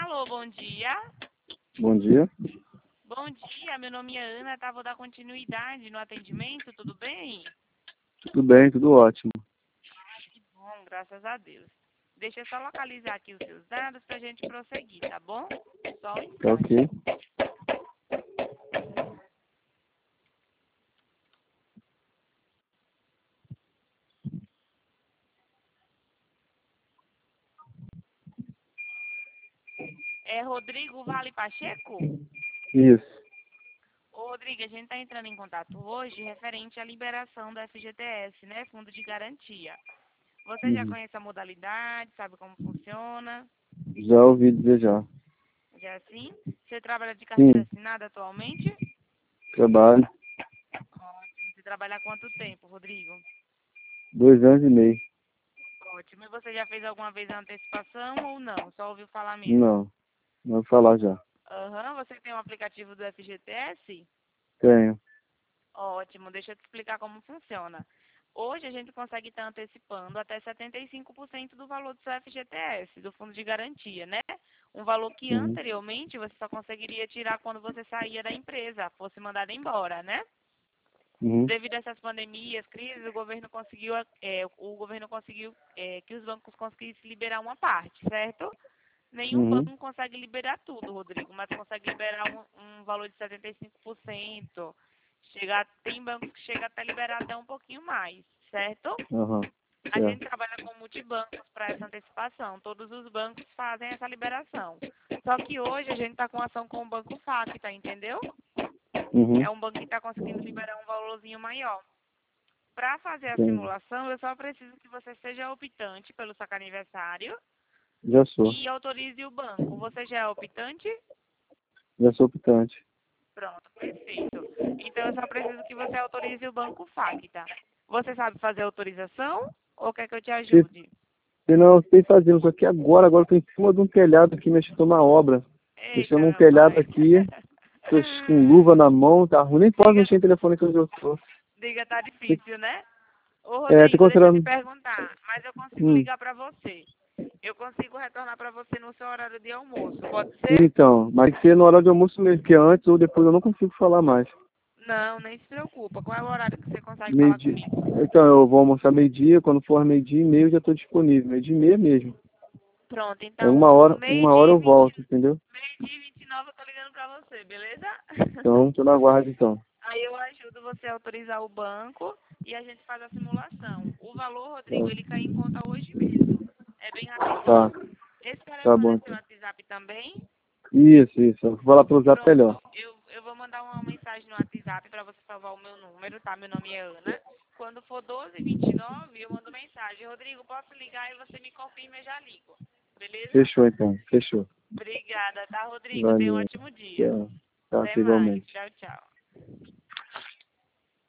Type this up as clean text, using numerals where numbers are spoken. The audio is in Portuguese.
Alô, bom dia. Bom dia. Bom dia, meu nome é Ana, tá? Vou dar continuidade no atendimento, tudo bem? Tudo bem, tudo ótimo. Que bom, graças a Deus. Deixa eu só localizar aqui os seus dados pra gente prosseguir, tá bom? Só um Tá instante. ok. É Rodrigo Vale Pacheco? Isso. Ô, Rodrigo, a gente está entrando em contato hoje referente à liberação do FGTS, né? Fundo de Garantia. Você já Uhum. conhece a modalidade, sabe como funciona? Já ouvi dizer já. Já assim? Você trabalha de carteira Sim, assinada atualmente? trabalho. Ótimo. Você trabalha há quanto tempo, Rodrigo? 2 anos e meio. Ótimo. E você já fez alguma vez a antecipação ou não? Só ouviu falar mesmo? Não, vou falar já. Aham. Você tem um aplicativo do FGTS? Tenho. Ótimo. Deixa eu te explicar como funciona. Hoje a gente consegue estar antecipando até 75% do valor do seu FGTS, do Fundo de Garantia, né? Um valor que Uhum. anteriormente você só conseguiria tirar quando você saía da empresa, fosse mandado embora, né? Uhum. Devido a essas pandemias, crises, o governo conseguiu que os bancos conseguissem liberar uma parte, certo? Nenhum Uhum. banco consegue liberar tudo, Rodrigo, mas consegue liberar um valor de 75%. Tem bancos que chegam até liberar até um pouquinho mais, certo? Aham. A gente Certo. trabalha com multibancos para essa antecipação. Todos os bancos fazem essa liberação. Só que hoje a gente está com ação com o Banco Facta, entendeu? Uhum. É um banco que está conseguindo liberar um valorzinho maior. Para fazer a Entendi. simulação, eu só preciso que você seja optante pelo saque aniversário Já sou. e autorize o banco. Você já é optante? Já sou optante. Pronto, perfeito. Então eu só preciso que você autorize o banco Facta. Você sabe fazer autorização ou quer que eu te Se, ajude? se não, eu sei fazer isso aqui agora. Agora eu tô em cima de um telhado aqui, mexendo na obra. Eita, Mexendo num meu telhado pai. aqui. Tô com luva na mão, tá ruim. Nem posso Diga, mexer em telefone aqui onde eu tô. diga, tá difícil, né? Ô, Tô Rodrigo, deixa eu te considerando. perguntar, mas eu consigo Hum. ligar para você. Eu consigo retornar para você no seu horário de almoço, pode ser? Então, mas tem que ser no horário de almoço mesmo, porque antes ou depois eu não consigo falar mais. Não, nem se preocupa. Qual é o horário que você consegue falar Meio-dia. comigo? Então, eu vou almoçar meio-dia, quando for meio-dia e meio eu já estou disponível. Meio-dia e meia mesmo. Pronto, É então uma hora eu volto, entendeu? meio-dia e 29 eu tô ligando pra você, beleza? Então, tô na guarda então. Aí eu ajudo você a autorizar o banco e a gente faz a simulação. O valor, Tá, Rodrigo, ele cai em conta hoje mesmo. É bem tá, rapidinho. Esse tá telefone bom é seu então. WhatsApp também? Isso. Eu vou lá pro Zap melhor. Pronto, eu vou mandar uma mensagem no WhatsApp para você salvar o meu número, tá? Meu nome é Ana. Quando for 12h29, eu mando mensagem. Rodrigo, posso ligar e você me confirma e eu já ligo. Beleza? Fechou então, fechou. Obrigada, tá, Rodrigo? Tenha um Valeu. ótimo dia. Tchau. Tá, Até mais. igualmente. Tchau, tchau.